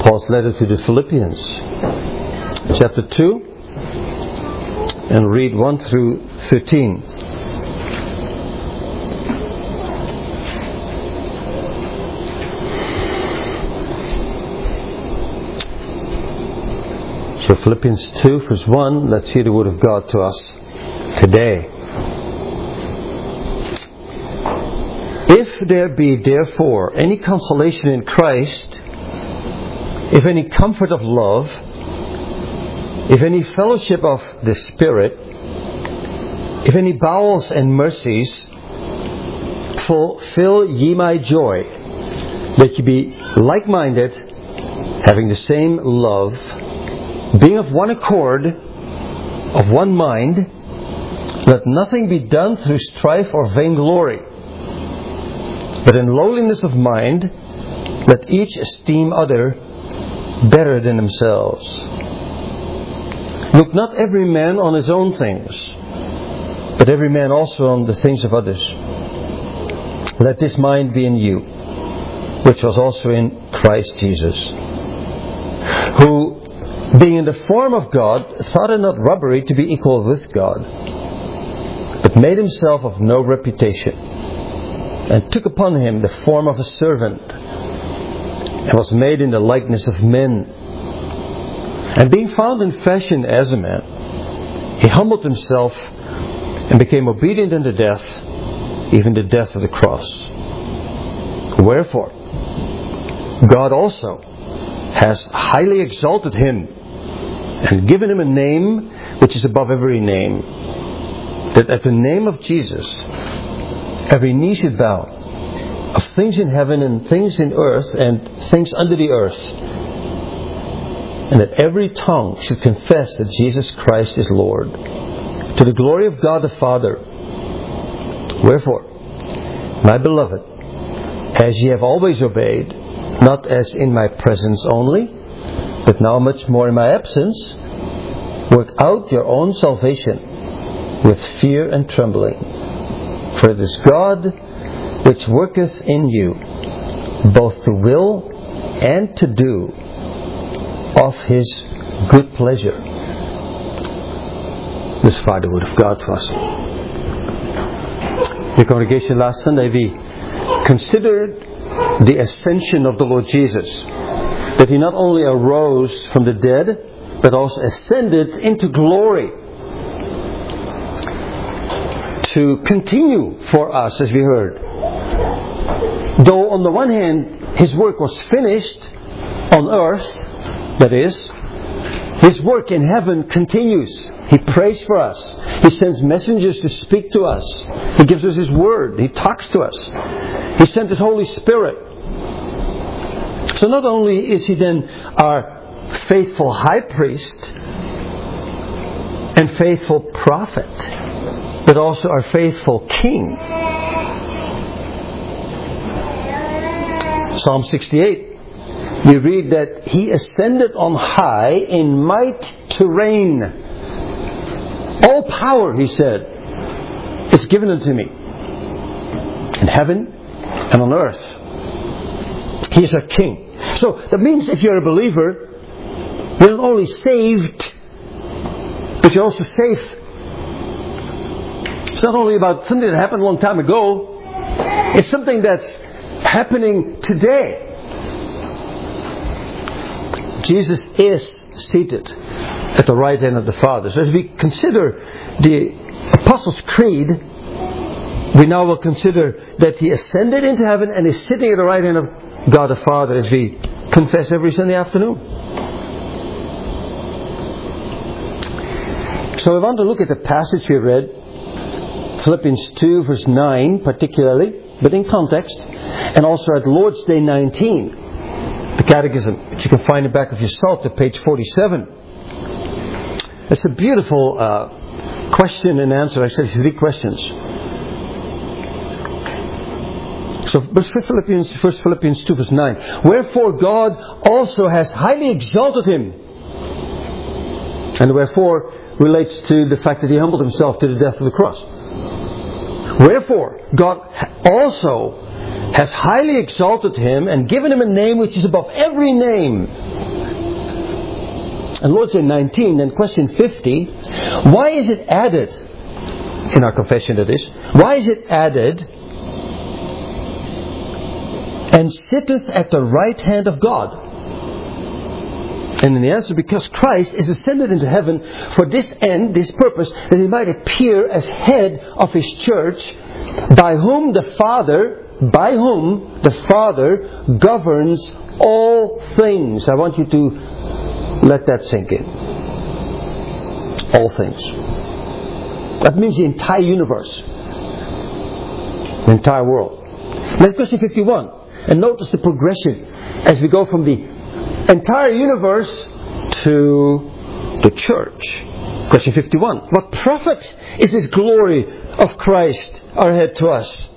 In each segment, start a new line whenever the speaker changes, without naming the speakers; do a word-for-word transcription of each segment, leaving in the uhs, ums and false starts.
Paul's letter to the Philippians, chapter two, and read one through thirteen. So Philippians two, verse one, let's hear the word of God to us today. If there be therefore any consolation in Christ, if any comfort of love, if any fellowship of the Spirit, if any bowels and mercies, fulfill ye my joy, that ye be like-minded, having the same love, being of one accord, of one mind, let nothing be done through strife or vainglory, but in lowliness of mind, let each esteem other better than themselves. Look not every man on his own things, but every man also on the things of others. Let this mind be in you, which was also in Christ Jesus, who, being in the form of God, thought it not robbery to be equal with God, but made himself of no reputation, and took upon him the form of a servant, and was made in the likeness of men. And being found in fashion as a man, he humbled himself and became obedient unto death, even the death of the cross. Wherefore, God also has highly exalted him, and given him a name which is above every name, that at the name of Jesus every knee should bow, of things in heaven and things in earth and things under the earth, and that every tongue should confess that Jesus Christ is Lord, to the glory of God the Father. Wherefore, my beloved, as ye have always obeyed, not as in my presence only, but now much more in my absence, work out your own salvation with fear and trembling. For it is God which worketh in you, both to will and to do of His good pleasure. This is the word of God to us. The congregation last Sunday, we considered the ascension of the Lord Jesus. That He not only arose from the dead, but also ascended into glory, to continue for us, as we heard. Though on the one hand His work was finished on earth, that is, His work in heaven continues. He prays for us. He sends messengers to speak to us. He gives us His Word. He talks to us. He sent His Holy Spirit. So not only is He then our faithful high priest and faithful prophet, but also our faithful King. Psalm sixty-eight, we read that He ascended on high in might to reign. All power, He said, is given unto me, in heaven and on earth. He is our King. So that means if you're a believer, you're not only saved, but you're also safe. It's not only about something that happened a long time ago. It's something that's happening today. Jesus is seated at the right hand of the Father. So as we consider the Apostles' Creed, we now will consider that He ascended into heaven and is sitting at the right hand of God the Father, as we confess every Sunday afternoon. So I want to look at the passage we read, Philippians two verse nine particularly, but in context, and also at Lord's Day nineteen, the Catechism, which you can find in the back of your psalter, page forty-seven. It's a beautiful uh, question and answer. Actually, three questions. So, First Philippians, First Philippians two verse nine. Wherefore God also has highly exalted Him. And wherefore relates to the fact that He humbled Himself to the death of the cross. Wherefore God also has highly exalted Him and given Him a name which is above every name. and Lord's Day nineteen, then question fifty, why is it added, in our confession that is, why is it added, and sitteth at the right hand of God? And in the answer, because Christ is ascended into heaven for this end, this purpose, that He might appear as head of His church, by whom the Father, by whom the Father governs all things. I want you to let that sink in. All things. That means the entire universe. The entire world. Then question fifty-one. And notice the progression as we go from the entire universe to the church. Question fifty-one. What profit is this glory of Christ our head to us?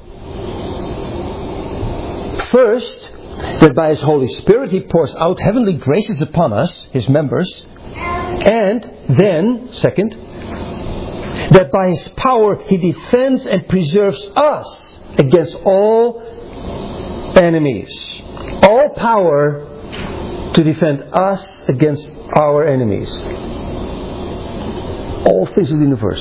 First, that by His Holy Spirit He pours out heavenly graces upon us, His members. And then, second, that by His power He defends and preserves us against all enemies. All power to defend us against our enemies. All things of the universe.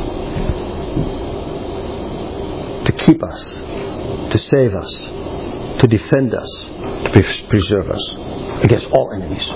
To keep us. To save us. To defend us. To preserve us against all enemies.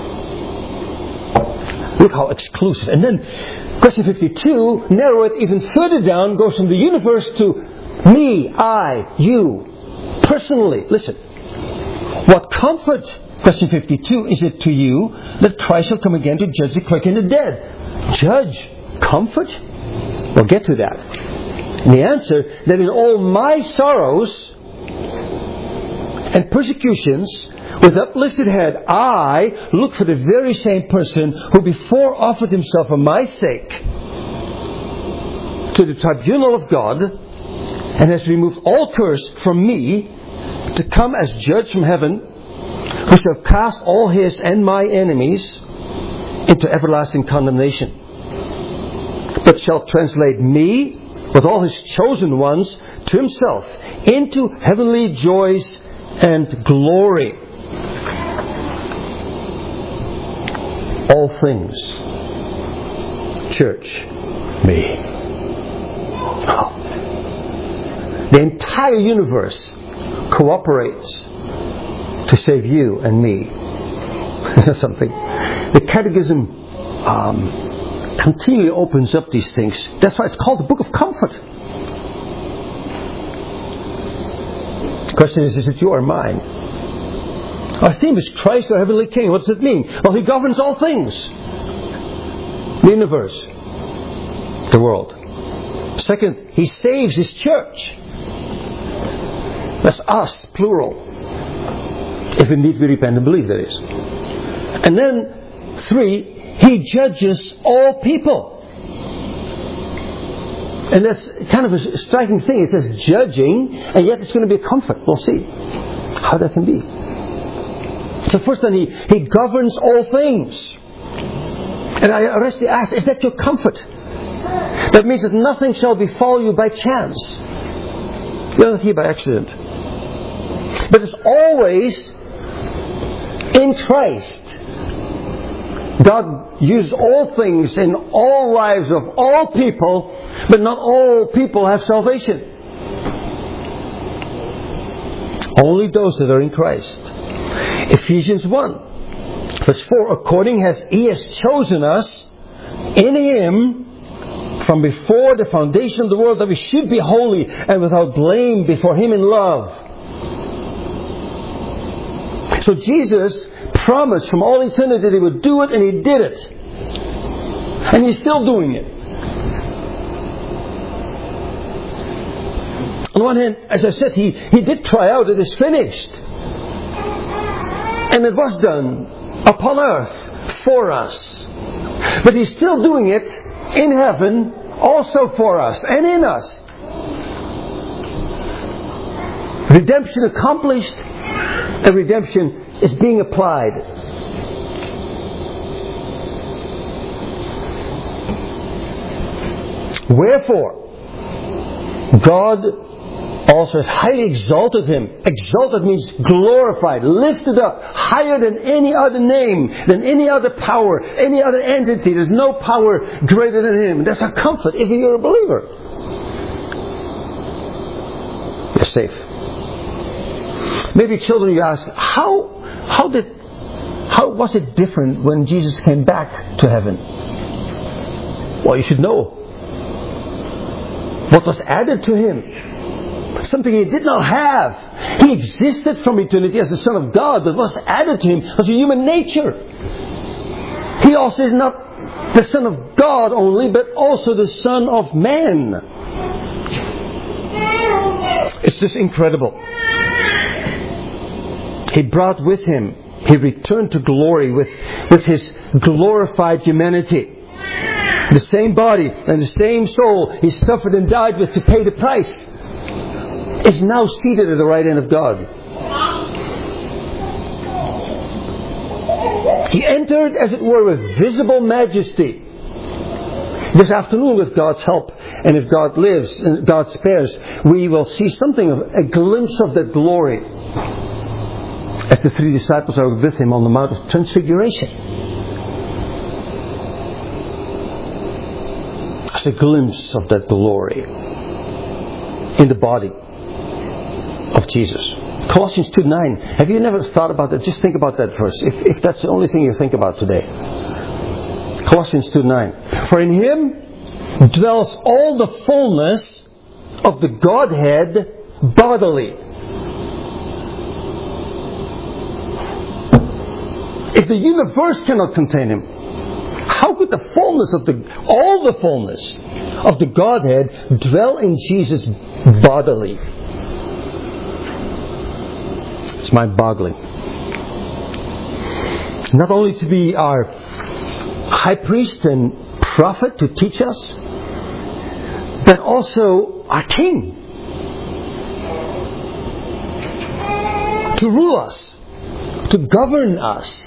Look how exclusive. And then question fifty-two, narrow it even further down, goes from the universe to me, I, you. Personally. Listen. What comfort, question fifty-two, is it to you that Christ shall come again to judge the quick and the dead? Judge? Comfort? We'll get to that. And the answer, that in all my sorrows and persecutions, with uplifted head, I look for the very same person who before offered Himself for my sake to the tribunal of God, and has removed all curse from me, to come as judge from heaven, who shall cast all His and my enemies into everlasting condemnation, but shall translate me with all His chosen ones to Himself into heavenly joys and glory. All things, church, me. Oh. The entire universe cooperates to save you and me. Something. The Catechism um, continually opens up these things. That's why it's called the Book of Comfort. The question is, is it you or mine? Our theme is Christ, our heavenly King. What does it mean? Well, He governs all things. The universe. The world. Second, He saves His church. That's us, plural. If indeed we repent and believe, that is. And then, three, He judges all people. And that's kind of a striking thing. It says judging, and yet it's going to be a comfort. We'll see how that can be. So first then, He, he governs all things. And I honestly ask, is that your comfort? That means that nothing shall befall you by chance. You're not here by accident. But it's always in Christ. God uses all things in all lives of all people, but not all people have salvation. Only those that are in Christ. Ephesians one, verse four, according as He has chosen us in Him from before the foundation of the world, that we should be holy and without blame before Him in love. So Jesus promised from all eternity that He would do it, and He did it. And He's still doing it. On the one hand, as I said, He, he did cry out, it is finished. And it was done upon earth for us. But He's still doing it in heaven also for us and in us. Redemption accomplished, and redemption is being applied. Wherefore, God also has highly exalted him. Exalted means glorified, lifted up, higher than any other name, than any other power, any other entity. There's no power greater than him. That's our comfort if you're a believer. You're safe. Maybe children, you ask, how how did how was it different when Jesus came back to heaven? Well, you should know. What was added to him? Something he did not have. He existed from eternity as the Son of God, but what was added to him was a human nature. He also is not the Son of God only, but also the Son of Man. It's just incredible. He brought with him, he returned to glory with, with his glorified humanity. The same body and the same soul he suffered and died with to pay the price is now seated at the right hand of God. He entered, as it were, with visible majesty. This afternoon, with God's help, and if God lives and God spares, we will see something of a glimpse of that glory as the three disciples are with him on the Mount of Transfiguration. As a glimpse of that glory in the body of Jesus. Colossians two nine. Have you never thought about that? Just think about that verse. If, if that's the only thing you think about today. Colossians two nine. For in him dwells all the fullness of the Godhead bodily. If the universe cannot contain him, how could the fullness of the, all the fullness of the Godhead dwell in Jesus bodily? It's mind-boggling. Not only to be our high priest and prophet to teach us, but also our king. To rule us, to govern us.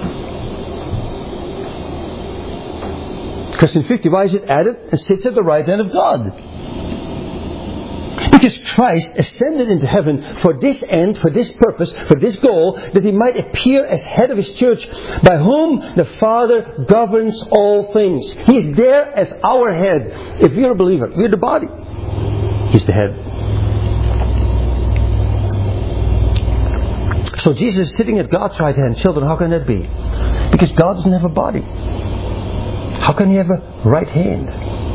Because in fifty, why is it added and sits at the right hand of God? Because Christ ascended into heaven for this end, for this purpose, for this goal, that he might appear as head of his church, by whom the Father governs all things. He is there as our head. If you're a believer, we're the body. He's the head. So Jesus is sitting at God's right hand. Children, how can that be? Because God doesn't have a body. How can he have a right hand?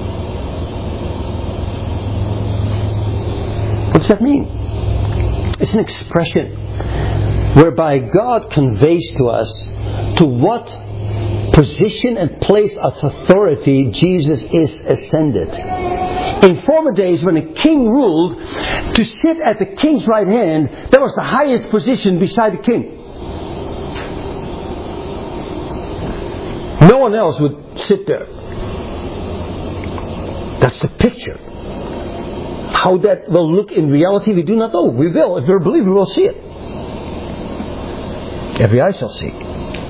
What does that mean? It's an expression whereby God conveys to us to what position and place of authority Jesus is ascended. In former days, when a king ruled, to sit at the king's right hand, that was the highest position beside the king. No one else would sit there. That's the picture. How that will look in reality, we do not know. We will. If we're a believer, we will see it. Every eye shall see.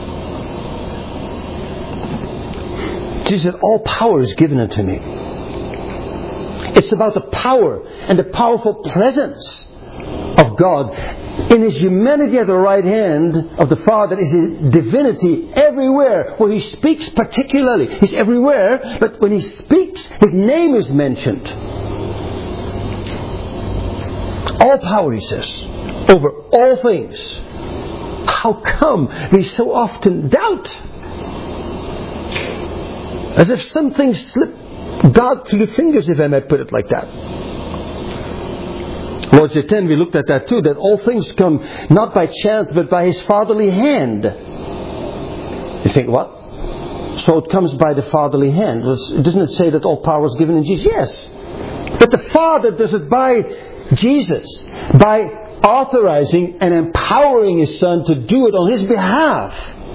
Jesus said, all power is given unto me. It's about the power and the powerful presence of God. In his humanity at the right hand of the Father is his divinity everywhere. Where he speaks particularly, he's everywhere. But when he speaks, his name is mentioned. All power, he says, over all things. How come we so often doubt? As if some things slip God through the fingers, if I may put it like that. Lord's Day ten, we looked at that too, that all things come not by chance, but by his fatherly hand. You think, what? So it comes by the fatherly hand. Doesn't it say that all power is given in Jesus? Yes. But the Father does it by Jesus, by authorizing and empowering his Son to do it on his behalf.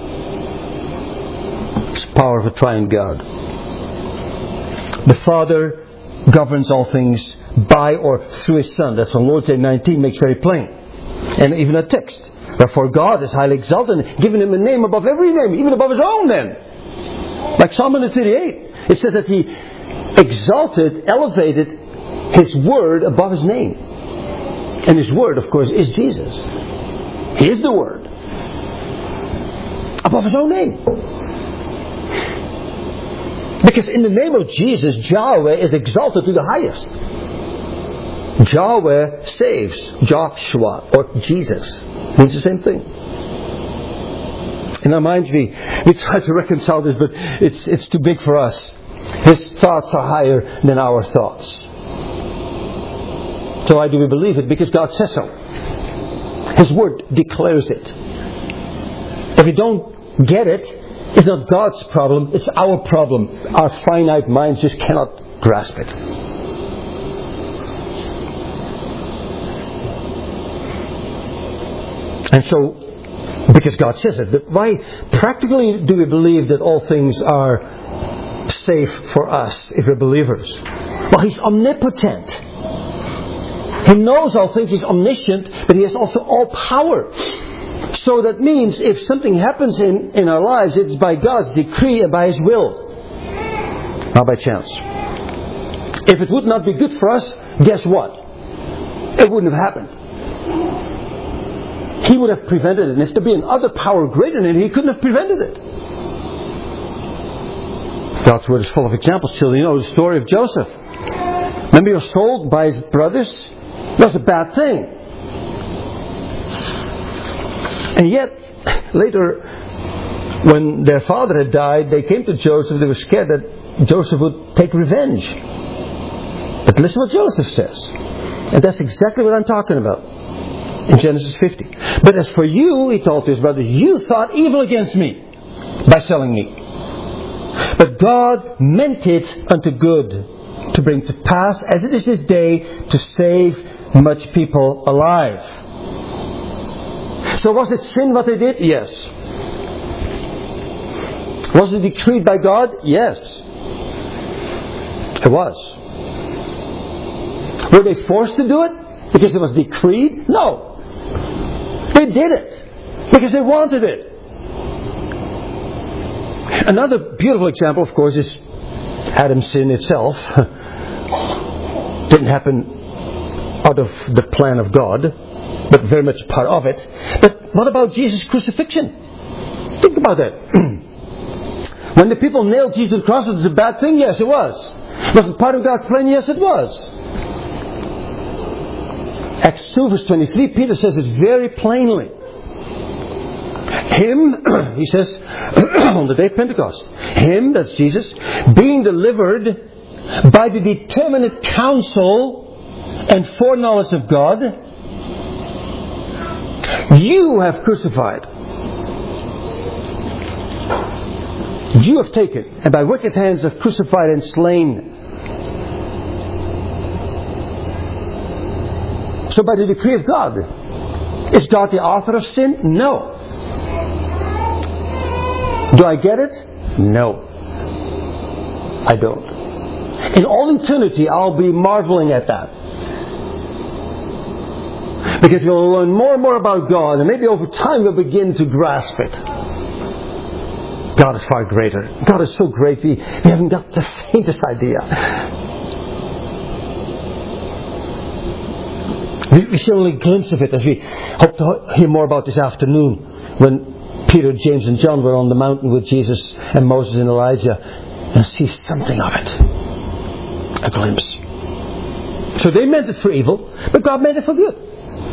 It's the power of a triune God. The Father governs all things by or through his Son. That's what Lord's Day nineteen makes very plain. And even a text. Therefore God is highly exalted and given him a name above every name, even above his own name. Like Psalm one thirty-eight. It says that he exalted, elevated his word above his name. And His Word, of course, is Jesus. He is the Word. Above His own name. Because in the name of Jesus, Yahweh is exalted to the highest. Yahweh saves. Joshua or Jesus means the same thing. In our minds we, we try to reconcile this, but it's, it's too big for us. His thoughts are higher than our thoughts. So why do we believe it? Because God says so. His Word declares it. If we don't get it, it's not God's problem, it's our problem. Our finite minds just cannot grasp it. And so, because God says it, but why practically do we believe that all things are safe for us if we're believers? Well, He's omnipotent. He knows all things, He's omniscient, but He has also all power. So that means if something happens in, in our lives, it's by God's decree and by His will. Not by chance. If it would not be good for us, guess what? It wouldn't have happened. He would have prevented it. And if there be another power greater than He, He couldn't have prevented it. God's Word is full of examples. Children, you know the story of Joseph. Remember, he was sold by his brothers? That was a bad thing. And yet, later, when their father had died, they came to Joseph. They were scared that Joseph would take revenge. But listen what Joseph says. And that's exactly what I'm talking about. In Genesis fifty. But as for you, he told to his brothers, you thought evil against me by selling me. But God meant it unto good, to bring to pass, as it is this day, to save much people alive. So was it sin what they did? Yes. Was it decreed by God? Yes. It was. Were they forced to do it because it was decreed? No. They did it because they wanted it. Another beautiful example, of course, is Adam's sin itself. Didn't happen out of the plan of God, but very much part of it. But what about Jesus' crucifixion? Think about that. When the people nailed Jesus to the cross, was it a bad thing? Yes, it was. Was it part of God's plan? Yes, it was. Acts two verse twenty-three, Peter says it very plainly. Him, he says, on the day of Pentecost, Him, that's Jesus, being delivered by the determinate counsel and foreknowledge of God, you have crucified. You have taken, and by wicked hands have crucified and slain. So by the decree of God, is God the author of sin? No. Do I get it? No. I don't. In all eternity, I'll be marveling at that. Because we'll learn more and more about God, and maybe over time we'll begin to grasp it. God is far greater. God is so great, we, we haven't got the faintest idea. We, we see only a glimpse of it, as we hope to hear more about this afternoon, when Peter, James and John were on the mountain with Jesus and Moses and Elijah, and see something of it. A glimpse. So they meant it for evil, but God meant it for good.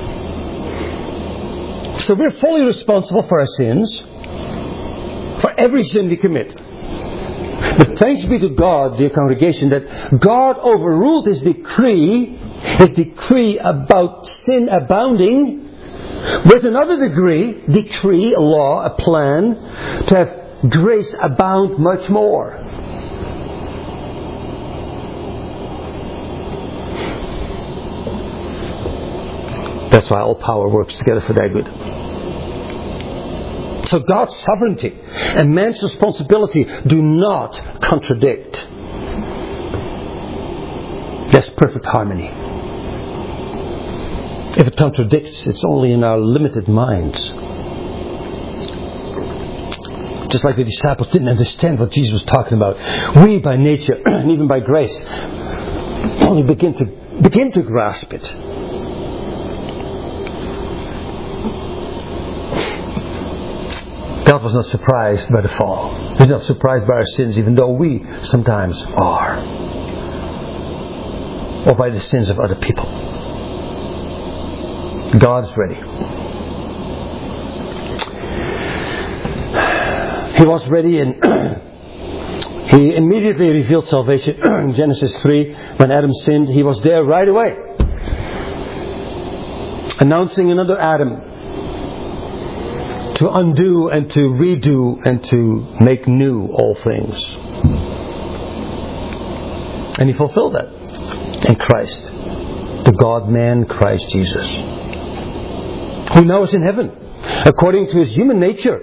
So we're fully responsible for our sins, for every sin we commit. But thanks be to God, dear congregation, that God overruled His decree, His decree about sin abounding, with another degree, decree, a law, a plan, to have grace abound much more. That's why all power works together for their good. So God's sovereignty and man's responsibility do not contradict. There's perfect harmony. If it contradicts, it's only in our limited minds. Just like the disciples didn't understand what Jesus was talking about. We, by nature, and even by grace, only begin to begin to grasp it. God was not surprised by the fall. He's not surprised by our sins, even though we sometimes are. Or by the sins of other people. God's ready. He was ready, and He immediately revealed salvation in Genesis three. When Adam sinned, He was there right away, announcing another Adam to undo and to redo and to make new all things. And He fulfilled that in Christ, the God-man Christ Jesus, who now is in heaven, according to His human nature,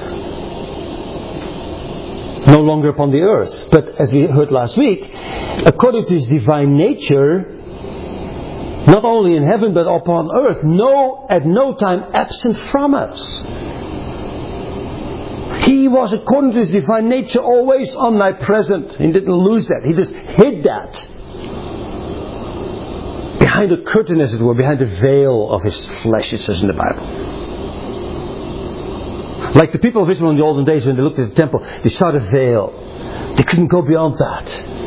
no longer upon the earth, but as we heard last week, according to His divine nature, not only in heaven but upon earth, no, at no time absent from us. He was, according to His divine nature, always omnipresent. He didn't lose that. He just hid that behind a curtain, as it were, behind the veil of His flesh, it says in the Bible. Like the people of Israel in the olden days, when they looked at the temple, they saw the veil. They couldn't go beyond that,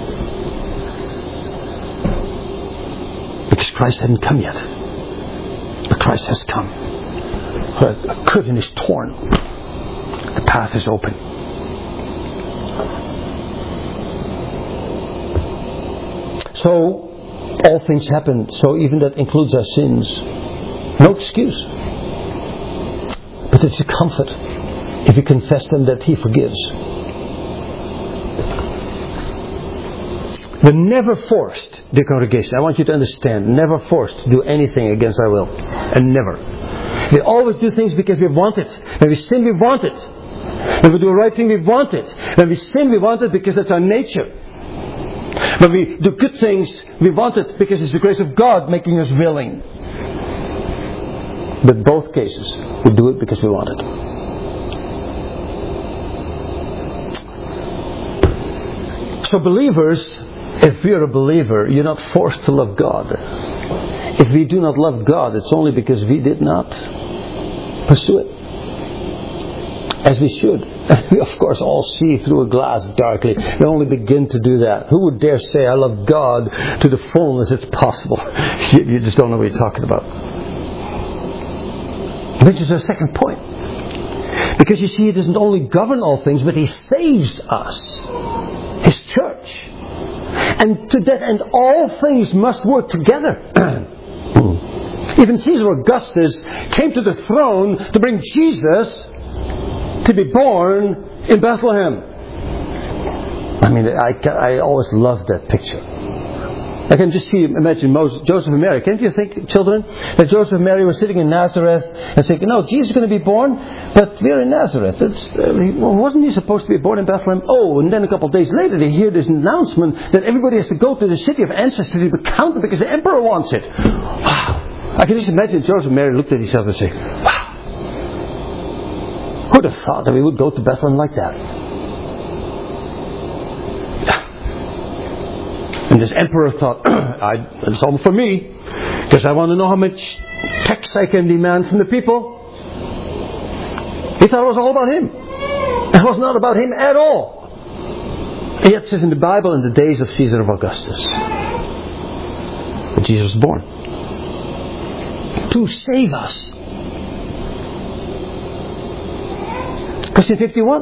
because Christ hadn't come yet. But Christ has come. A curtain is torn. The path is open. So, all things happen. So even that includes our sins. No excuse. But it's a comfort if you confess them, that He forgives. We're never forced, dear congregation. I want you to understand, never forced to do anything against our will. And never. We always do things because we want it. When we sin, we want it. When we do the right thing, we want it. When we sin, we want it because that's our nature. When we do good things, we want it because it's the grace of God making us willing. But both cases, we do it because we want it. So believers, if you're a believer, you're not forced to love God. If we do not love God, it's only because we did not pursue it as we should. We of course all see through a glass darkly. We only begin to do that. Who would dare say I love God to the fullness it's possible? You, you just don't know what you're talking about. Which is our second point. Because you see, He doesn't only govern all things, but He saves us, His church. And to that end, all things must work together. Even Caesar Augustus came to the throne to bring Jesus to be born in Bethlehem. I mean, I, I always loved that picture. I can just see, imagine Moses, Joseph and Mary. Can't you think, children, that Joseph and Mary were sitting in Nazareth and saying, no, Jesus is going to be born, but we're in Nazareth. It's, uh, wasn't He supposed to be born in Bethlehem? Oh, and then a couple of days later they hear this announcement that everybody has to go to the city of ancestry to be counted because the emperor wants it. Wow. I can just imagine Joseph and Mary looked at each other and say, wow. Who would have thought that we would go to Bethlehem like that? And this emperor thought, I, it's all for me, because I want to know how much tax I can demand from the people. He thought it was all about him. It was not about him at all. And yet it says in the Bible, in the days of Caesar Augustus, that Jesus was born to save us. Question fifty-one.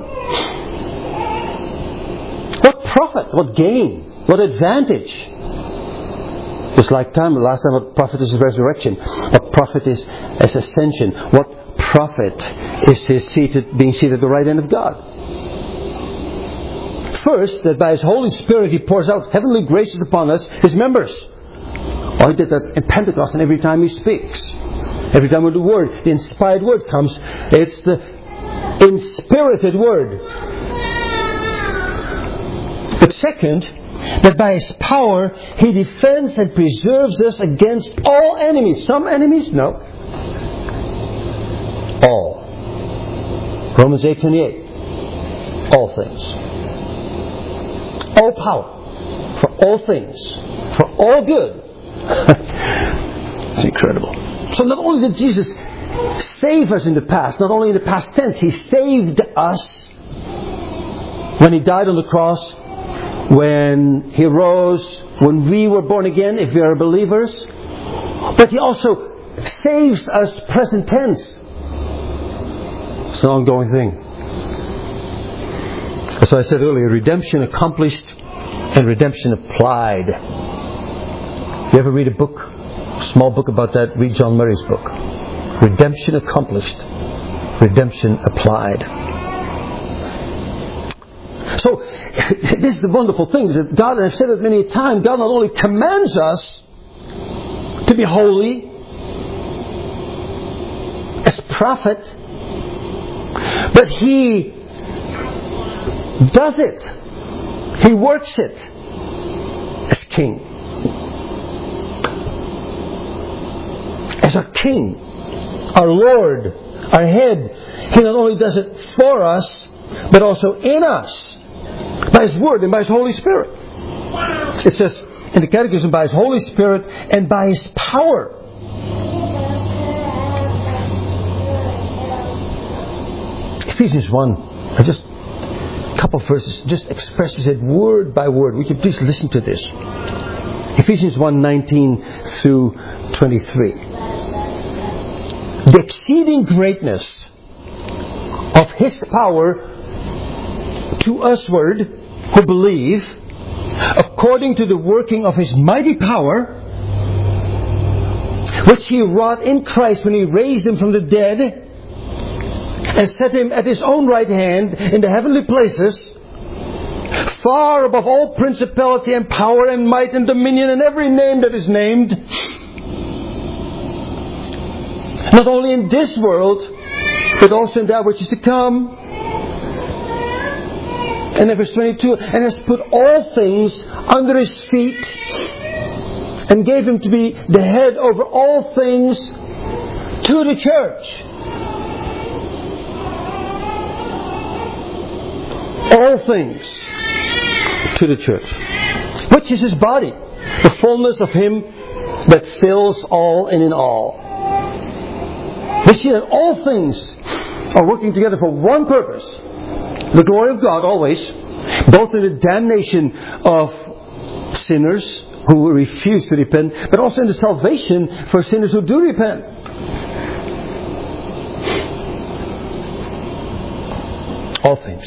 What profit? What gain? What advantage? Just like time, last time, what profit is resurrection? What profit is, is ascension? What profit is his seated, being seated at the right hand of God? First, that by His Holy Spirit He pours out heavenly graces upon us, His members. Oh, He did that in Pentecost, and every time He speaks. Every time when the Word, the inspired Word comes, it's the inspirited Word. But second, that by His power He defends and preserves us against all enemies. Some enemies? No. All. Romans eight twenty-eight. All things. All power. For all things. For all good. It's incredible. So not only did Jesus save us in the past. Not only in the past tense, He saved us when He died on the cross, when He rose, when we were born again, if we are believers. But He also saves us present tense. It's an ongoing thing. As I said earlier, redemption accomplished and redemption applied. You ever read a book, a small book about that? Read John Murray's book. Redemption accomplished, redemption applied. So, this is the wonderful thing, is that God, and I've said it many times, God not only commands us to be holy as prophet, but He does it. He works it as King. As our King, our Lord, our Head. He not only does it for us, but also in us, by His Word and by His Holy Spirit. It says in the Catechism, by His Holy Spirit and by His power. Ephesians one, I just a couple of verses, just expresses it word by word. Would you please listen to this? Ephesians one, nineteen through twenty-three. The exceeding greatness of His power to usward who believe, according to the working of His mighty power, which He wrought in Christ when He raised Him from the dead and set Him at His own right hand in the heavenly places, far above all principality and power and might and dominion and every name that is named, not only in this world, but also in that which is to come. And in verse twenty-two, and has put all things under His feet, and gave Him to be the head over all things to the church. All things to the church, which is His body, the fullness of Him that fills all and in all. We see that all things are working together for one purpose. The glory of God always, both in the damnation of sinners who refuse to repent, but also in the salvation for sinners who do repent. All things.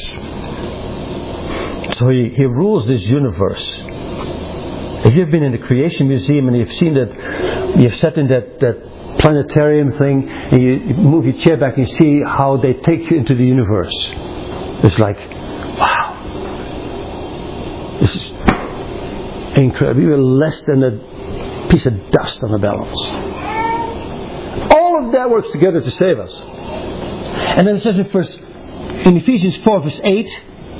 So he, he rules this universe. If you've been in the Creation Museum and you've seen that, you've sat in that, that planetarium thing, and you, you move your chair back and you see how they take you into the universe. It's like, wow, this is incredible. We were less than a piece of dust on the balance. All of that works together to save us. And then it says in, first, in Ephesians four verse eight,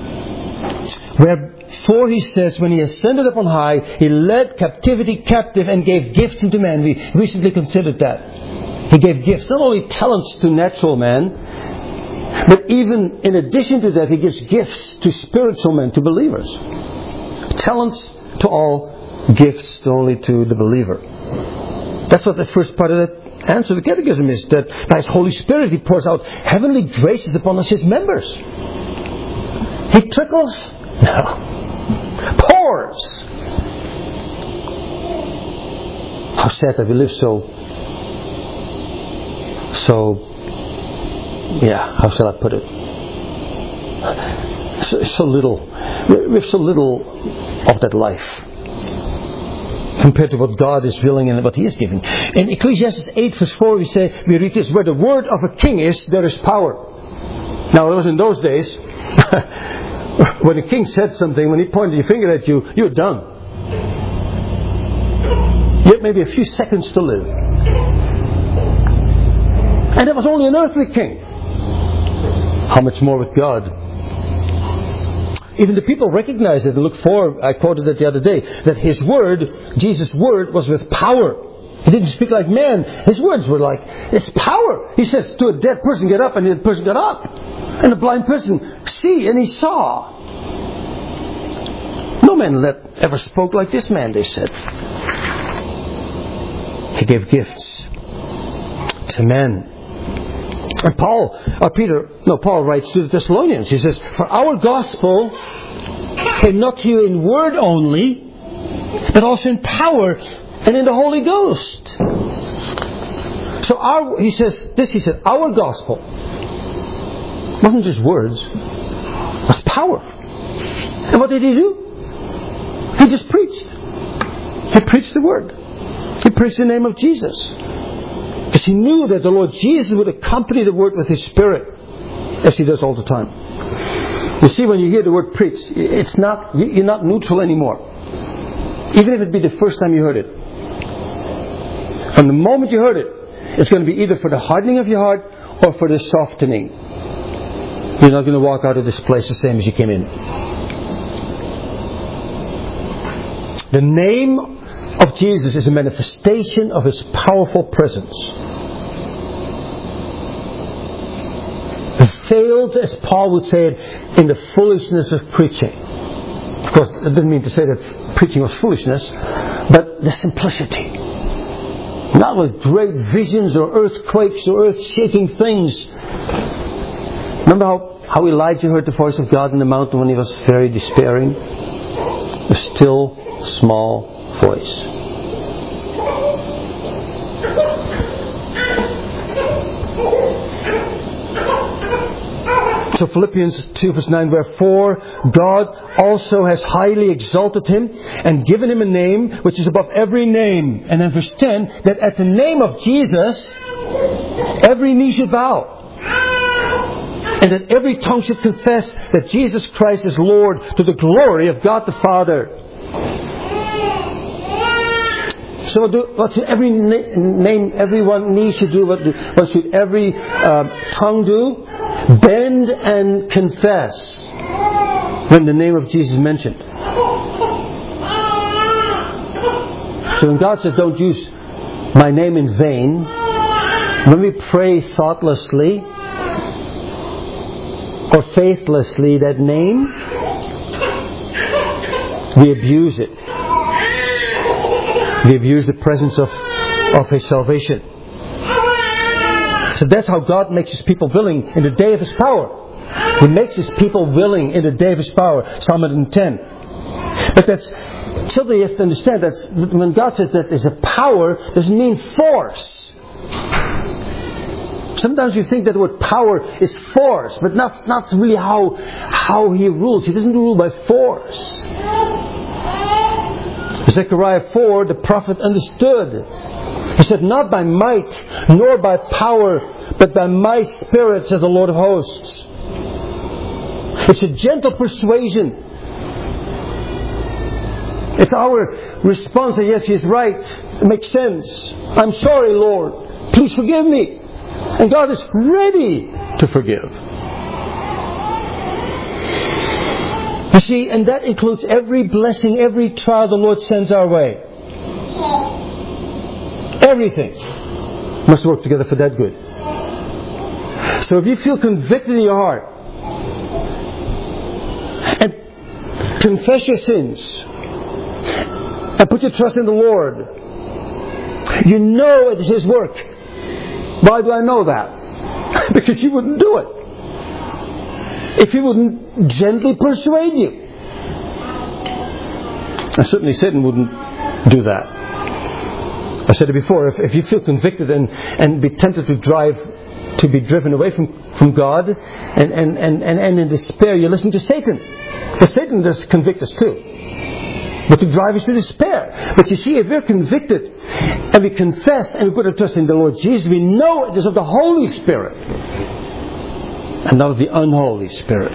wherefore He says, when He ascended up on high, He led captivity captive and gave gifts unto man. We recently considered that. He gave gifts, not only talents to natural man, but even in addition to that, He gives gifts to spiritual men, to believers. Talents to all, gifts only to the believer. That's what the first part of that answer to the Catechism is, that by His Holy Spirit He pours out heavenly graces upon us, His members. He trickles? No. Pours. How sad that we live so, so, yeah, how shall I put it? So, so little. We have so little of that life compared to what God is willing and what He is giving. In Ecclesiastes eight verse four we say, we read this, where the word of a king is, there is power. Now it was in those days, when a king said something, when he pointed his finger at you, you're done. You had maybe a few seconds to live. And it was only an earthly king. How much more with God? Even the people recognized it and looked for, I quoted it the other day, that His word, Jesus' word, was with power. He didn't speak like man. His words were like, it's power. He says to a dead person, get up, and the person got up. And the blind person, see, and he saw. No man ever spoke like this man, they said. He gave gifts to men. And Paul, or Peter, no, Paul writes to the Thessalonians. He says, "For our gospel came not to you in word only, but also in power and in the Holy Ghost." So our, he says, this he said, our gospel wasn't just words, it was power. And what did he do? He just preached. He preached the word. He preached the name of Jesus. Because he knew that the Lord Jesus would accompany the word with His Spirit, as He does all the time. You see, when you hear the word preached, it's not, you're not neutral anymore. Even if it be the first time you heard it. From the moment you heard it, it's going to be either for the hardening of your heart or for the softening. You're not going to walk out of this place the same as you came in. The name of Jesus is a manifestation of His powerful presence. Failed, as Paul would say it, in the foolishness of preaching. Of course, that doesn't mean to say that preaching was foolishness, but the simplicity. Not with great visions or earthquakes or earth-shaking things. Remember how, how Elijah heard the voice of God in the mountain when he was very despairing? A still, small voice. So Philippians two verse nine, "Wherefore God also has highly exalted Him and given Him a name which is above every name." And then verse ten, "that at the name of Jesus every knee should bow, and that every tongue should confess that Jesus Christ is Lord, to the glory of God the Father." So do, what should every na- name, everyone knee should do? What, do, what should every uh, tongue do? Bend and confess when the name of Jesus is mentioned. So when God says, "Don't use my name in vain," when we pray thoughtlessly or faithlessly that name, we abuse it. We abuse the presence of, of His salvation. So that's how God makes His people willing in the day of His power. He makes His people willing in the day of His power. Psalm one ten. But that's, simply you have to understand that when God says that there's a power, it doesn't mean force. Sometimes you think that the word power is force, but that's not really how, how He rules. He doesn't rule by force. Zechariah four, the prophet understood. He said, "Not by might, nor by power, but by my Spirit, says the Lord of hosts." It's a gentle persuasion. It's our response that, yes, He is right. It makes sense. "I'm sorry, Lord. Please forgive me." And God is ready to forgive. You see, and that includes every blessing, every trial the Lord sends our way. Everything must work together for that good. So if you feel convicted in your heart and confess your sins and put your trust in the Lord, you know it is His work. Why do I know that? Because He wouldn't do it if He wouldn't gently persuade you. And certainly Satan wouldn't do that. I said it before, if, if you feel convicted and, and be tempted to drive, to be driven away from, from God, and, and, and, and, and in despair, you listen to Satan. But Satan does convict us too. But to drive us to despair. But you see, if we're convicted and we confess and we put our trust in the Lord Jesus, we know it is of the Holy Spirit and not of the unholy Spirit.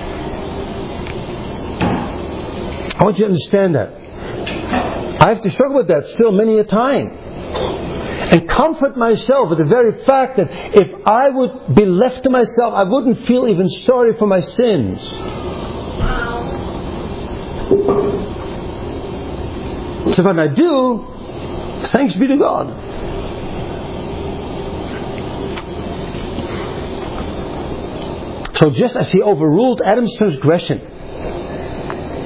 I want you to understand that. I have to struggle with that still many a time. And comfort myself with the very fact that if I would be left to myself, I wouldn't feel even sorry for my sins. So when I do, thanks be to God. So just as He overruled Adam's transgression,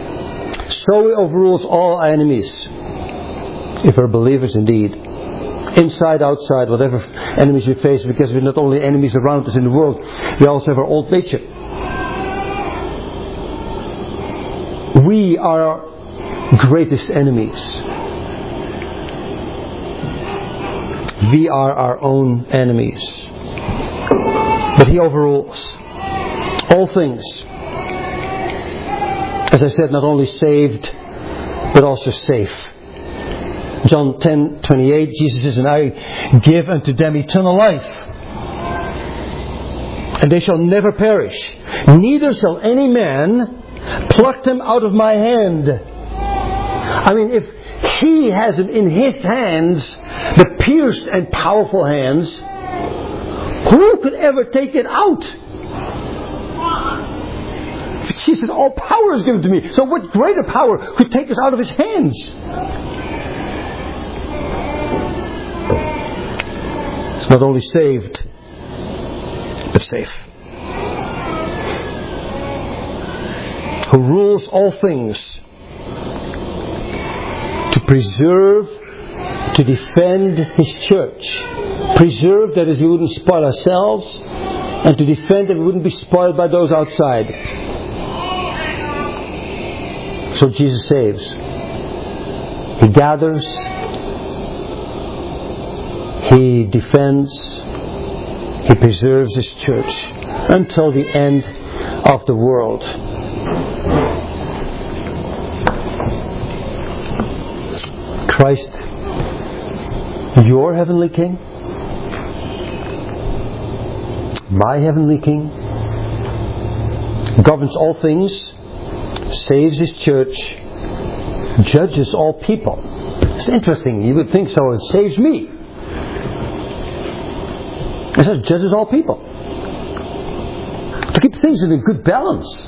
so He overrules all our enemies, if we're believers indeed, Inside, outside, whatever enemies we face, because we're not only enemies around us in the world, we also have our old nature. We are our greatest enemies. We are our own enemies. But He overrules all things. As I said, not only saved, but also safe. John ten twenty-eight, Jesus says, and I give unto them eternal life, and they shall never perish, neither shall any man pluck them out of my hand. I mean, if He has it in His hands, the pierced and powerful hands, who could ever take it out? Jesus, all power is given to me. So what greater power could take us out of His hands? It's not only saved, but safe. Who rules all things to preserve, to defend His church. Preserve, that is, we wouldn't spoil ourselves, and to defend that we wouldn't be spoiled by those outside. So Jesus saves. He gathers. He defends. He preserves His church until the end of the world. Christ, your heavenly King, my heavenly King, governs all things, saves His church, judges all people. It's interesting, you would think so. It saves me. It says judges all people. To keep things in a good balance.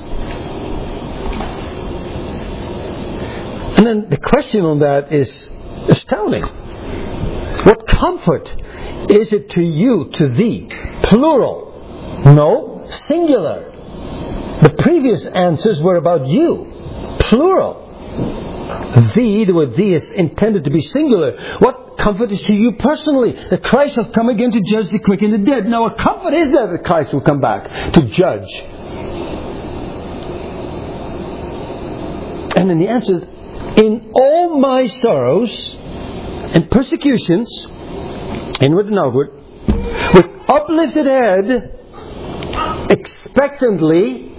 And then the question on that is astounding. What comfort is it to you, to thee? Plural. No, singular. The previous answers were about you. Plural. Thee, the word thee is intended to be singular. What comfort is to you personally? That Christ will come again to judge the quick and the dead. Now what comfort is that that Christ will come back to judge? And then the answer, in all my sorrows and persecutions, inward and outward, with uplifted head, expectantly,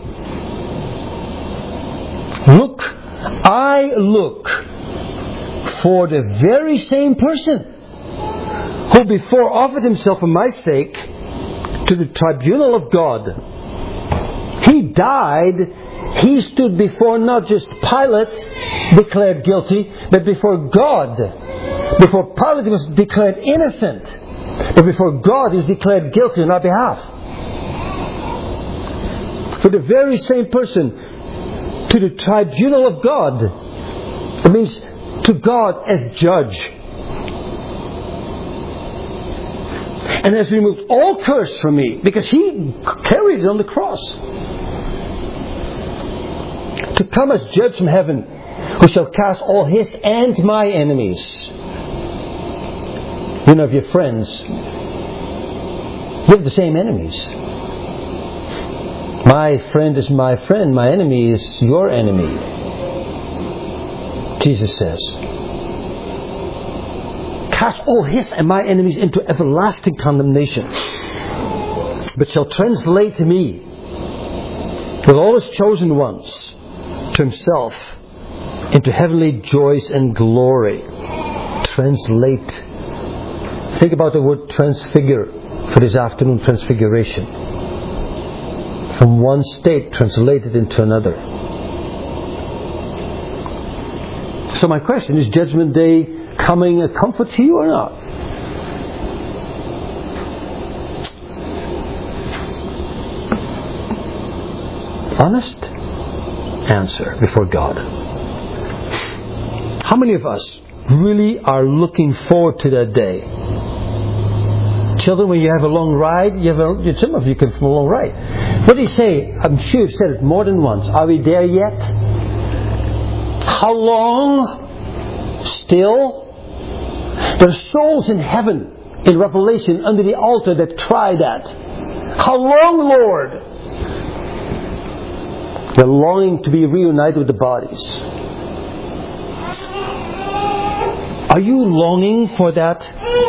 look, I look for the very same person who before offered Himself for my sake to the tribunal of God. He died. He stood before not just Pilate, declared guilty, but before God. Before Pilate, he was declared innocent, but before God, he was declared guilty on our behalf. For the very same person, to the tribunal of God. It means to God as judge. And has removed all curse from me, because He carried it on the cross. To come as judge from heaven, who shall cast all His and my enemies. You know, if you're friends, you have the same enemies. My friend is my friend, my enemy is your enemy. Jesus says, cast all His and my enemies into everlasting condemnation, but shall translate me with all His chosen ones to Himself into heavenly joys and glory. Translate. Think about the word transfigure for this afternoon, transfiguration. From one state translated into another. So my question is, Judgment Day coming a comfort to you or not? Honest answer before God. How many of us really are looking forward to that day? Children, when you have a long ride, you have a, some of you come from a long ride. What do you say? I'm sure you've said it more than once. Are we there yet? How long? Still? There are souls in heaven, in Revelation, under the altar that cry that. How long, Lord? They're longing to be reunited with the bodies. Are you longing for that?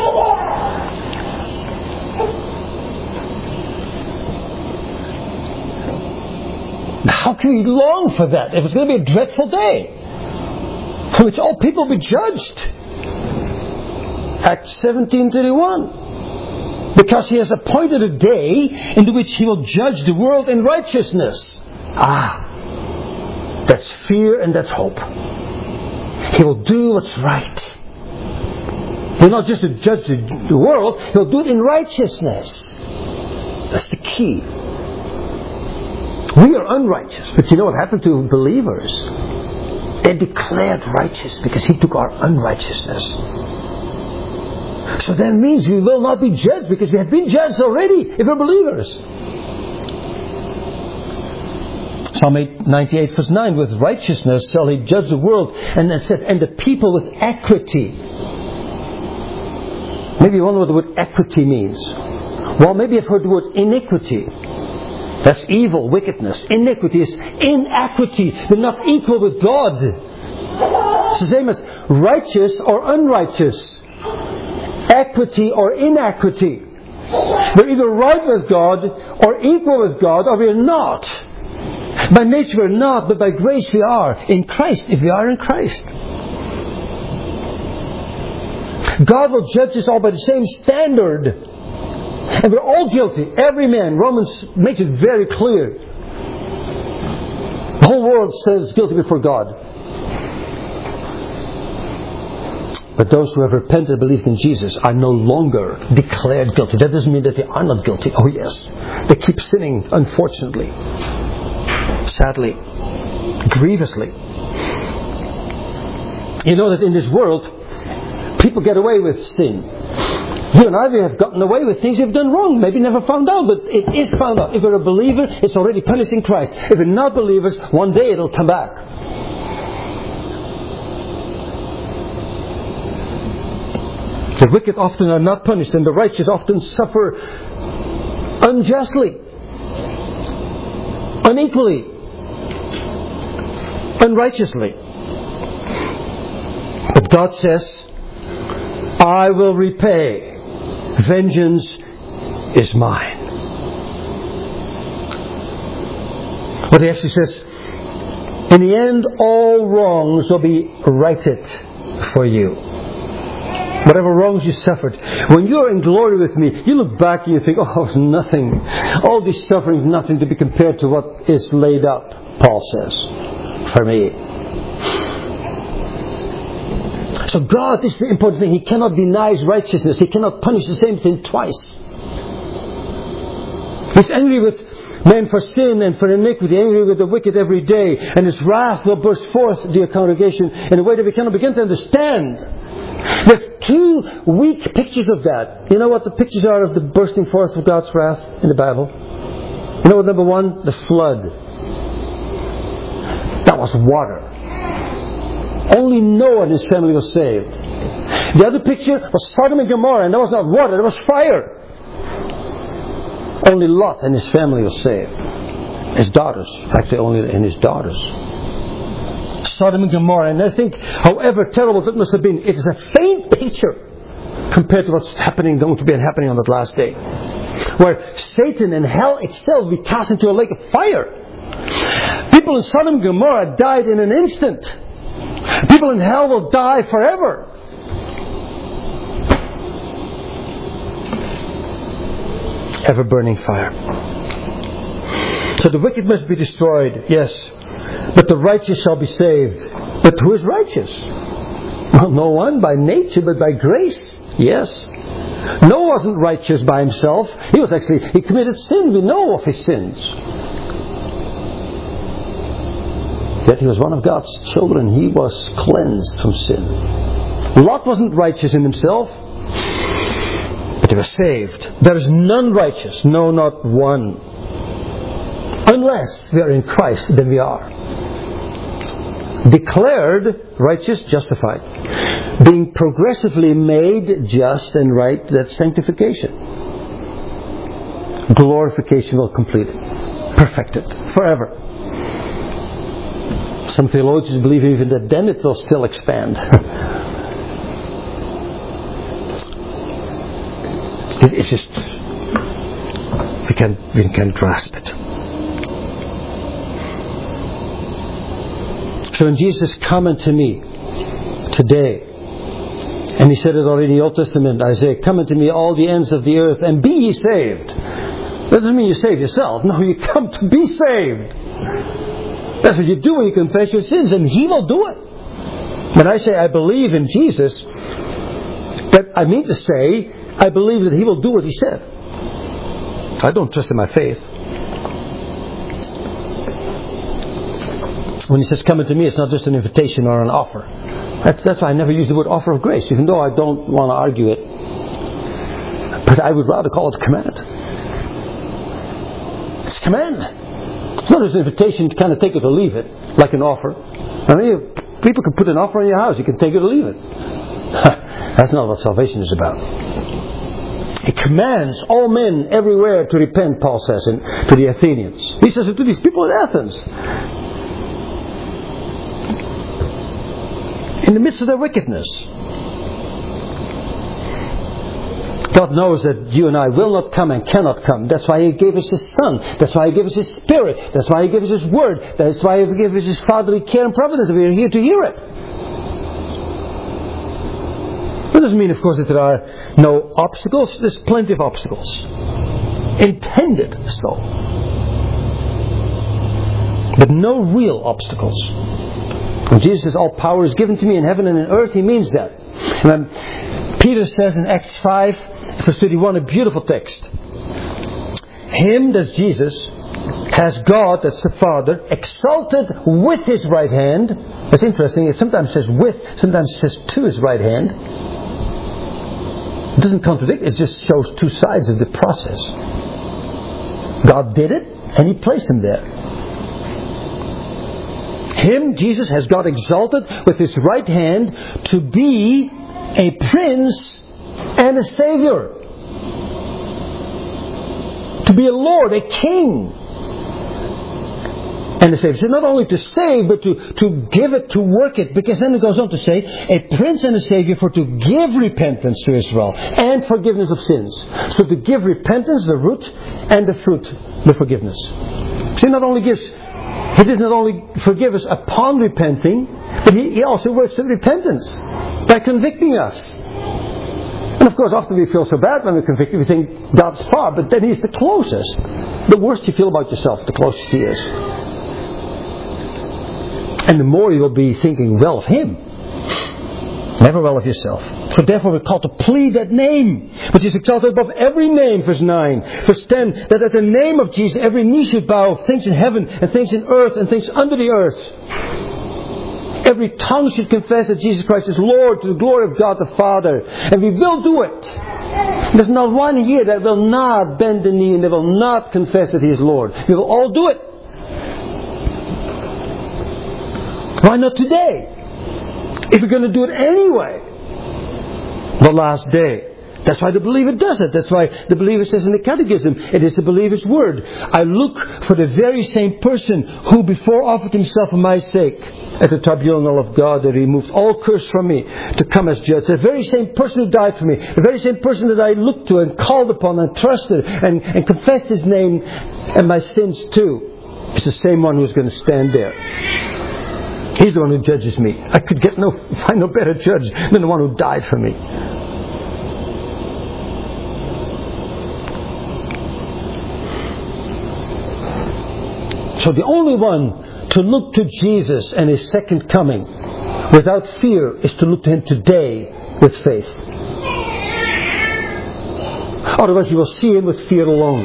How can we long for that if it's going to be a dreadful day for which all people will be judged? Acts seventeen thirty-one. Because He has appointed a day in which He will judge the world in righteousness. Ah, that's fear and that's hope. He will do what's right. He'll not just judge the world, He'll do it in righteousness. That's the key. We are unrighteous, but you know what happened to believers? They're declared righteous because He took our unrighteousness. So that means we will not be judged because we have been judged already if we're believers. Psalm ninety-eight verse nine, with righteousness shall He judge the world. And it says, and the people with equity. Maybe you wonder what the word equity means. Well, maybe you've heard the word iniquity. That's evil, wickedness. Iniquity is inequity. They're not equal with God. It's the same as righteous or unrighteous. Equity or inequity. We're either right with God or equal with God, or we're not. By nature we're not, but by grace we are. In Christ, if we are in Christ. God will judge us all by the same standard. And we're all guilty. Every man. Romans makes it very clear. The whole world says guilty before God. But those who have repented and believed in Jesus are no longer declared guilty. That doesn't mean that they are not guilty. Oh yes. They keep sinning, unfortunately. Sadly. Grievously. You know that in this world, people get away with sin. You and I, we have gotten away with things we've done wrong. Maybe never found out, but it is found out. If we're a believer, it's already punished in Christ. If we're not believers, one day it'll come back. The wicked often are not punished, and the righteous often suffer unjustly, unequally, unrighteously. But God says, I will repay. Vengeance is mine. But He actually says, in the end, all wrongs will be righted for you. Whatever wrongs you suffered. When you're in glory with me, you look back and you think, oh, it's nothing. All this suffering is nothing to be compared to what is laid up, Paul says, for me. So God, this is the important thing. He cannot deny His righteousness. He cannot punish the same thing twice. He's angry with men for sin and for iniquity, angry with the wicked every day. And His wrath will burst forth, dear congregation, in a way that we cannot begin to understand. There's two weak pictures of that. You know what the pictures are of the bursting forth of God's wrath in the Bible? You know what, number one? The flood. That was water. Only Noah and his family was saved. The other picture was Sodom and Gomorrah, and that was not water, that was fire. Only Lot and his family was saved. His daughters, actually only in his daughters. Sodom and Gomorrah, and I think, however terrible it must have been, it is a faint picture compared to what's happening, going to be happening on that last day, where Satan and hell itself will be cast into a lake of fire. People in Sodom and Gomorrah died in an instant. People in hell will die forever. Ever burning fire. So the wicked must be destroyed, yes. But the righteous shall be saved. But who is righteous? Well, no one by nature, but by grace. Yes. Noah wasn't righteous by himself. He was actually, he committed sin. We know of his sins. Yet he was one of God's children. He was cleansed from sin. Lot wasn't righteous in himself, but he was saved. There is none righteous, no, not one. Unless we are in Christ, then we are. Declared righteous, justified. Being progressively made just and right, that's sanctification. Glorification will complete it. Perfected. Forever. Some theologians believe even that then it will still expand. it, it's just... We can't, we can't grasp it. So when Jesus come unto me today, and He said it already in the Old Testament, Isaiah, come unto me all the ends of the earth and be ye saved. That doesn't mean you save yourself. No, you come to be saved. That's what you do when you confess your sins, and He will do it. When I say I believe in Jesus, that I mean to say I believe that He will do what He said. I don't trust in my faith. When He says come unto me, it's not just an invitation or an offer. That's, that's why I never use the word offer of grace, even though I don't want to argue it. But I would rather call it a command. It's a command. It's not just an invitation to kind of take it or leave it, like an offer. I mean, people can put an offer in your house. You can take it or leave it. That's not what salvation is about. It commands all men everywhere to repent, Paul says in, to the Athenians. He says it to these people in Athens. In the midst of their wickedness. God knows that you and I will not come and cannot come. That's why He gave us His Son. That's why He gave us His Spirit. That's why He gave us His Word. That's why He gave us His fatherly care and providence. We are here to hear it. That doesn't mean, of course, that there are no obstacles. There's plenty of obstacles. Intended so. But no real obstacles. When Jesus says, all power is given to me in heaven and in earth, He means that. And then Peter says in Acts five, verse thirty-one, a beautiful text. Him, that's Jesus, has God, that's the Father, exalted with His right hand. That's interesting. It sometimes says with, sometimes it says to His right hand. It doesn't contradict, it just shows two sides of the process. God did it, and He placed Him there. Him, Jesus, has God exalted with His right hand to be a prince and a savior. To be a Lord, a king. And a savior. So not only to save, but to, to give it, to work it. Because then it goes on to say, a prince and a savior for to give repentance to Israel and forgiveness of sins. So to give repentance, the root, and the fruit, the forgiveness. So He not only gives, He does not only forgive us upon repenting, but He, he also works in repentance by convicting us. And of course, often we feel so bad when we're convicted, we think God's far, but then He's the closest. The worst you feel about yourself, the closest He is. And the more you will be thinking well of Him. Never well of yourself. So therefore we're called to plead that name, which is exalted above every name, verse nine. Verse ten, that at the name of Jesus every knee should bow, of things in heaven and things in earth and things under the earth. Every tongue should confess that Jesus Christ is Lord to the glory of God the Father. And we will do it. There's not one here that will not bend the knee and they will not confess that He is Lord. We will all do it. Why not today? If we're going to do it anyway. The last day. That's why the believer does it. That's why the believer says in the Catechism, it is the believer's word. I look for the very same person who before offered Himself for my sake at the tribunal of God that removed all curse from me to come as judge. The very same person who died for me. The very same person that I looked to and called upon and trusted and, and confessed His name and my sins too. It's the same one who's going to stand there. He's the one who judges me. I could get no find no better judge than the one who died for me. So the only one to look to Jesus and His second coming without fear is to look to Him today with faith. Otherwise you will see Him with fear alone.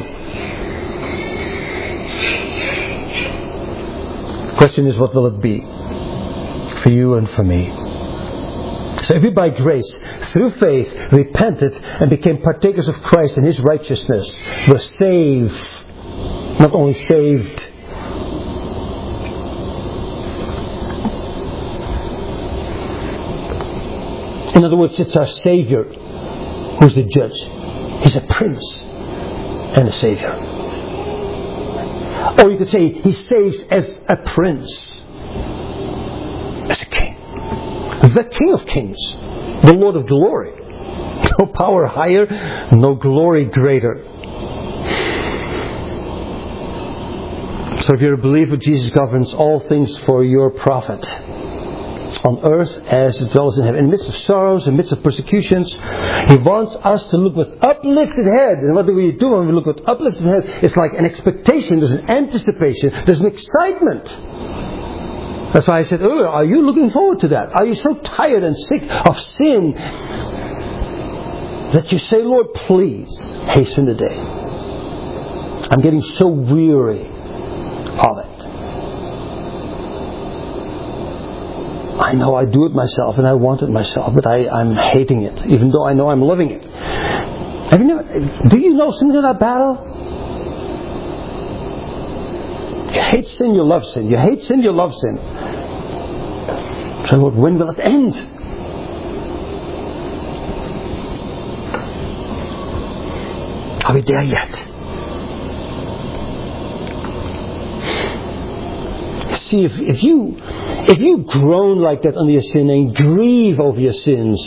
The question is, what will it be? For you and for me. So if we by grace, through faith, repented and became partakers of Christ and His righteousness, were saved. Not only saved. In other words, it's our Savior who's the judge. He's a prince and a Savior. Or you could say He saves as a prince, as a king. The King of Kings, the Lord of glory. No power higher, no glory greater. So if you're a believer, Jesus governs all things for your profit, on earth as well as in heaven. In the midst of sorrows, in the midst of persecutions, He wants us to look with uplifted head. And what do we do when we look with uplifted head? It's like an expectation, there's an anticipation, there's an excitement. That's why I said earlier, are you looking forward to that? Are you so tired and sick of sin that you say, Lord, please hasten the day. I'm getting so weary of it. I know I do it myself and I want it myself, but I, I'm hating it, even though I know I'm loving it. Have you never, do you know something of that battle? You hate sin, you love sin. You hate sin, you love sin. So Lord, when will it end? Are we there yet? See, if, if you if you groan like that under your sin and grieve over your sins,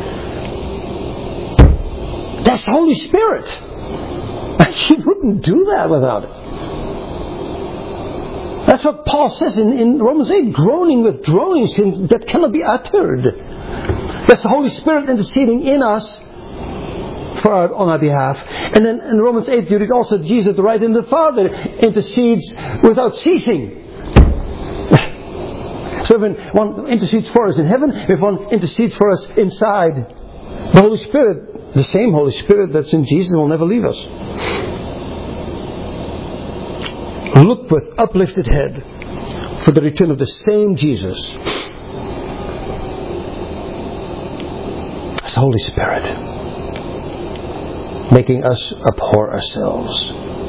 that's the Holy Spirit. You wouldn't do that without it. That's what Paul says in, in Romans eight, groaning with groanings that cannot be uttered. That's the Holy Spirit interceding in us for our, on our behalf. And then in Romans eight, you read also Jesus at the right hand of the Father intercedes without ceasing. So if one intercedes for us in heaven, if one intercedes for us inside, the Holy Spirit, the same Holy Spirit that's in Jesus, will never leave us. Look with uplifted head for the return of the same Jesus. It's the Holy Spirit making us abhor ourselves.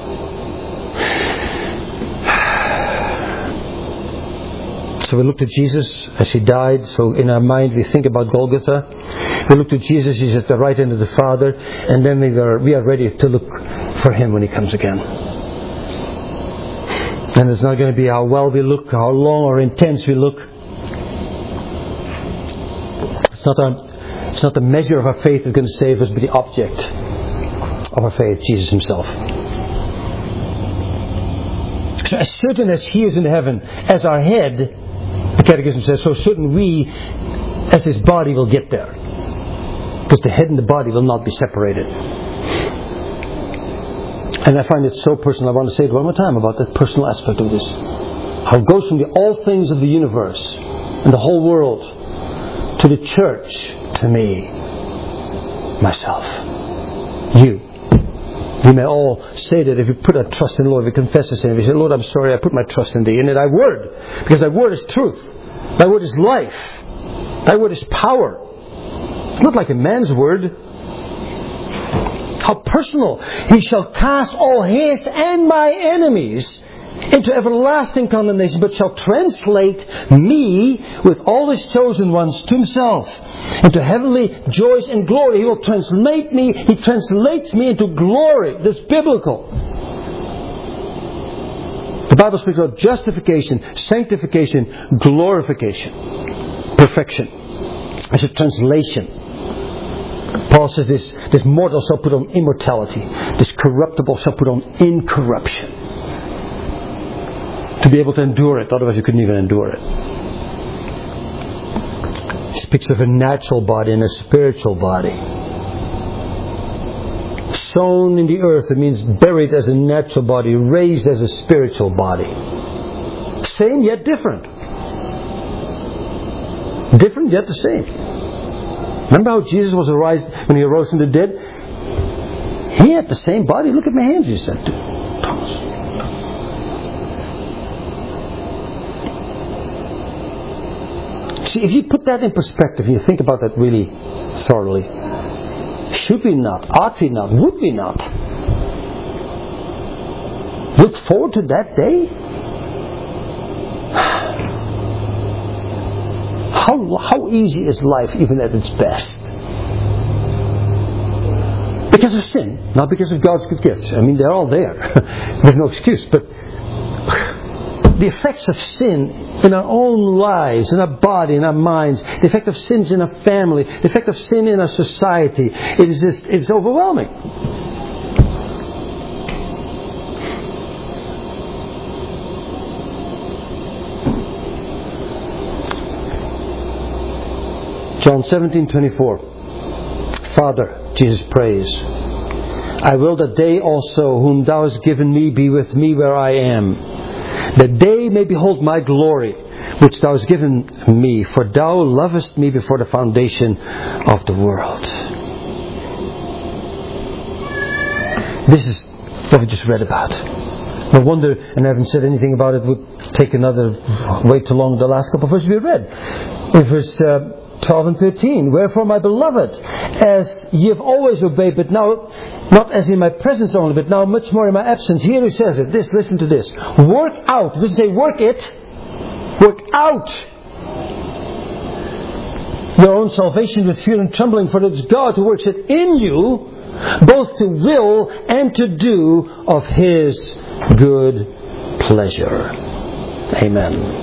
So we look to Jesus as He died. So in our mind we think about Golgotha. We look to Jesus, He's at the right hand of the Father. And then we are, we are ready to look for Him when He comes again. And it's not going to be how well we look, how long or intense we look. It's not our, it's not the measure of our faith that's going to save us, but the object of our faith, Jesus Himself. So as certain as He is in heaven as our head, the Catechism says, so certain we as His body will get there. Because the head and the body will not be separated. And I find it so personal. I want to say it one more time about that personal aspect of this. How it goes from the all things of the universe and the whole world to the church, to me, myself, you. We may all say that if we put our trust in the Lord, we confess our sin, if we say, Lord, I'm sorry, I put my trust in Thee, in Thy word. Because Thy word is truth. Thy word is life. Thy word is power. It's not like a man's word. How personal. He shall cast all His and my enemies into everlasting condemnation, but shall translate me with all His chosen ones to Himself into heavenly joys and glory. He will translate me. He translates me into glory. That's biblical. The Bible speaks about justification, sanctification, glorification, perfection. It's a translation. Paul says this, this mortal shall put on immortality. This corruptible shall put on incorruption. To be able to endure it, otherwise you couldn't even endure it. He speaks of a natural body and a spiritual body. Sown in the earth, it means buried as a natural body, raised as a spiritual body. Same yet different. Different yet the same. Remember how Jesus was raised when He arose from the dead? He had the same body. Look at my hands, He said to Thomas. See, if you put that in perspective, you think about that really thoroughly. Should we not? Ought we not? Would we not? Look forward to that day? how, how easy is life even at its best? Because of sin, not because of God's good gifts. I mean, they're all there. There's no excuse. But the effects of sin in our own lives, in our body, in our minds, the effect of sins in our family, the effect of sin in our society, it is just, it's overwhelming. John seventeen twenty-four. Father, Jesus prays, I will that they also whom thou hast given me be with me where I am, that they may behold my glory, which thou hast given me, for thou lovest me before the foundation of the world. This is what we just read about. No wonder, and I haven't said anything about it, would take another way too long the last couple of verses we read. In verse uh, twelve and thirteen, wherefore my beloved, as ye have always obeyed, but now not as in my presence only, but now much more in my absence. Here he says it. This, listen to this. Work out. It doesn't say work it. Work out your own salvation with fear and trembling, for it is God who works it in you, both to will and to do of His good pleasure. Amen.